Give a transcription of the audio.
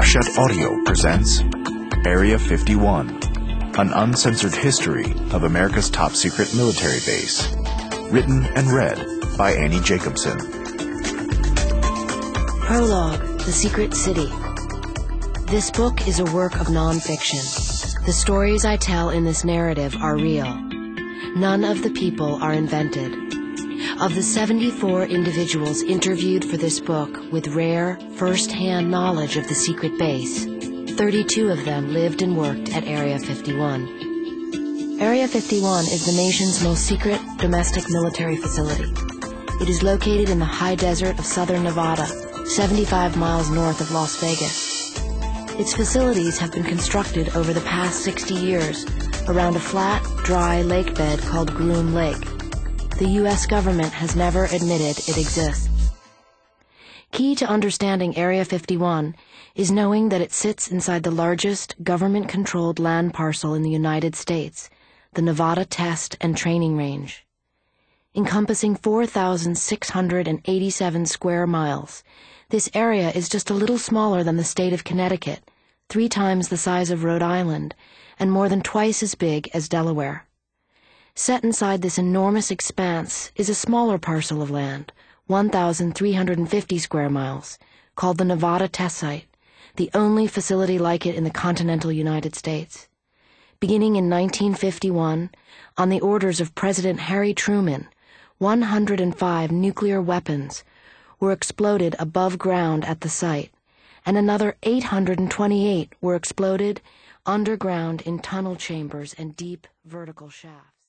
Watershed Audio presents Area 51, an uncensored history of America's top-secret military base. Written and read by Annie Jacobson. Prologue, The Secret City. This book is a work of nonfiction. The stories I tell in this narrative are real. None of the people are invented. Of the 74 individuals interviewed for this book with rare, first-hand knowledge of the secret base, 32 of them lived and worked at Area 51. Area 51 is the nation's most secret domestic military facility. It is located in the high desert of southern Nevada, 75 miles north of Las Vegas. Its facilities have been constructed over the past 60 years around a flat, dry lake bed called Groom Lake. The U.S. government has never admitted it exists. Key to understanding Area 51 is knowing that it sits inside the largest government-controlled land parcel in the United States, the Nevada Test and Training Range. Encompassing 4,687 square miles, this area is just a little smaller than the state of Connecticut, 3 times the size of Rhode Island, and more than twice as big as Delaware. Set inside this enormous expanse is a smaller parcel of land, 1,350 square miles, called the Nevada Test Site, the only facility like it in the continental United States. Beginning in 1951, on the orders of President Harry Truman, 105 nuclear weapons were exploded above ground at the site, and another 828 were exploded underground in tunnel chambers and deep vertical shafts.